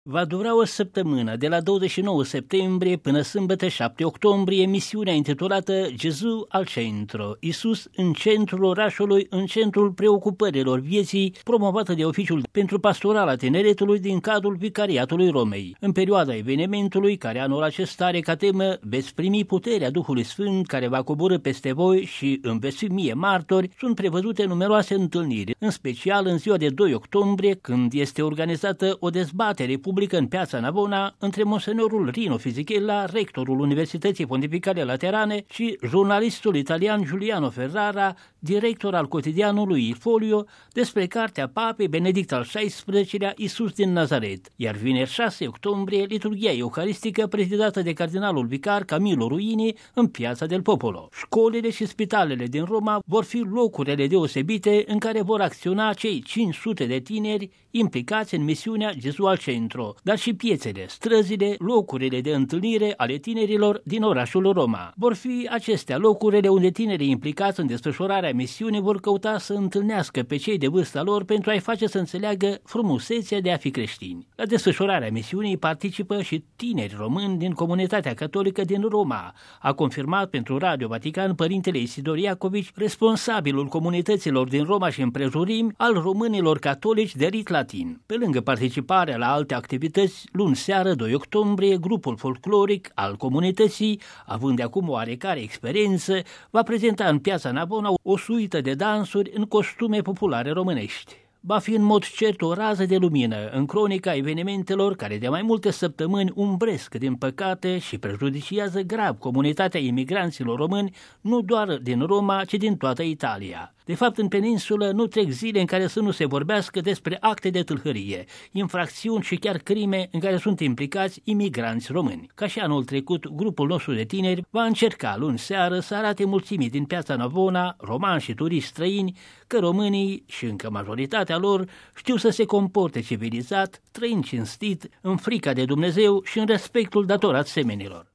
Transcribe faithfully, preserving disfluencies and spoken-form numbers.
Va dura o săptămână, de la douăzeci și nouă septembrie până sâmbătă șapte octombrie, emisiunea intitulată Gesù al centro, Iisus în centrul orașului, în centrul preocupărilor vieții, promovată de Oficiul pentru Pastorala Tineretului din cadrul Vicariatului Romei. În perioada evenimentului, care anul acesta are ca temă Veți primi puterea Duhului Sfânt care va coborî peste voi și îmi veți fi mie martori, sunt prevăzute numeroase întâlniri, în special în ziua de doi octombrie, când este organizată o dezbatere publică în Piața Navona între monsenorul Rino Fisichella, rectorul Universității Pontificale Laterane, și jurnalistul italian Giuliano Ferrara, director al cotidianului Il Folio, despre cartea Papei Benedict al șaisprezecelea-lea Iisus din Nazaret. Iar vineri șase octombrie, liturghia eucaristică prezidată de cardinalul vicar Camillo Ruini în Piața del Popolo. Școlile și spitalele din Roma vor fi locurile deosebite în care vor acționa cei cinci sute de tineri implicați în misiunea Gesù al centro, dar și piețele, străzile, locurile de întâlnire ale tinerilor din orașul Roma. Vor fi acestea locurile unde tinerii implicați în desfășurarea misiunii vor căuta să întâlnească pe cei de vârsta lor pentru a-i face să înțeleagă frumusețea de a fi creștini. La desfășurarea misiunii participă și tineri români din comunitatea catolică din Roma, a confirmat pentru Radio Vatican părintele Isidor Iacovici, responsabilul comunităților din Roma și împrejurimi al românilor catolici de rit latin. Pe lângă participarea la alte activități, luni seară, doi octombrie, grupul folcloric al comunității, având de acum oarecare experiență, va prezenta în Piața Navona o suită de dansuri în costume populare românești. Va fi în mod cert o rază de lumină în cronica evenimentelor care de mai multe săptămâni umbresc din păcate și prejudiciază grav comunitatea imigranților români, nu doar din Roma, ci din toată Italia. De fapt, în peninsulă nu trec zile în care să nu se vorbească despre acte de tâlhărie, infracțiuni și chiar crime în care sunt implicați imigranți români. Ca și anul trecut, grupul nostru de tineri va încerca luni seară să arate mulțimii din Piața Navona, romani și turiști străini, că românii, și încă majoritatea lor, știu să se comporte civilizat, trăind cinstit, în frica de Dumnezeu și în respectul datorat semenilor.